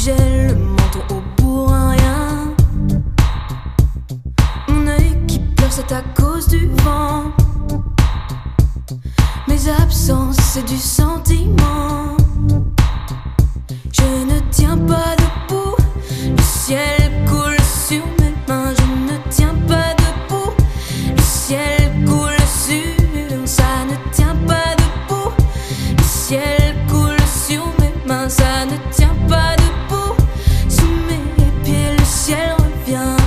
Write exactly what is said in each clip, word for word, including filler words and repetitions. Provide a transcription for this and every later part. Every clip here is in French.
J'ai le menton haut pour un rien. Mon œil qui pleure, c'est à cause du vent. Mes absences, c'est du sentiment. Je ne tiens pas debout. Le ciel coule sur mes mains. Je ne tiens pas debout. Le ciel coule sur. Ça ne tient pas debout. Le ciel coule sur mes mains. Ça ne tient pas debout. Sous mes pieds, le ciel revient.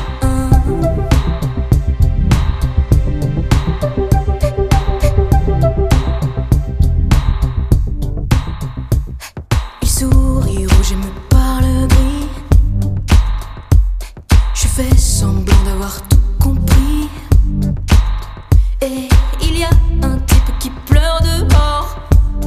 Il sourit rouge et me parle gris. Je fais semblant d'avoir tout compris. Et il y a un type qui pleure dehors.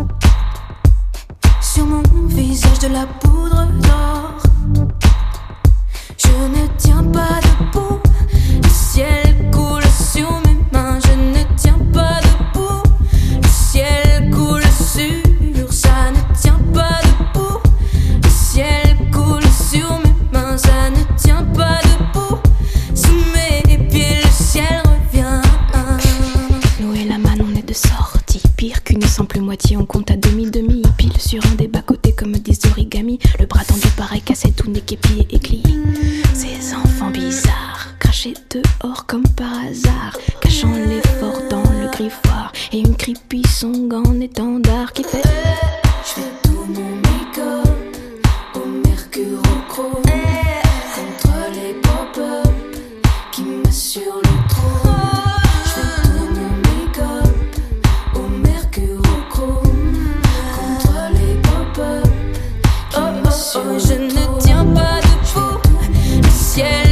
Sur mon visage de la poudre d'or. Je ne tiens pas debout. Le ciel coule sur mes mains. Je ne tiens pas debout. Le ciel coule sur. Ça ne tient pas debout. Le ciel coule sur mes mains. Ça ne tient pas debout. Sous mes pieds, le ciel revient. L'eau et la manne, on est de sortie. Pire qu'une simple moitié, on compte à demi-demi. Pile sur un des bas-côtés comme des origamis. Le bras tendu pareil, cassé tout nez, képi et éclit. Ces enfants bizarres, crachés dehors comme par hasard, cachant l'effort dans le griffoir. Et une creepy song en étendard qui fait Je fais tout mon make-up au mercurochrome contre les pop-up qui m'assurent le trône. Je fais tout mon make-up au mercurochrome contre les pop-up qui m'assurent le trône. Je ne tiens pas debout. Le ciel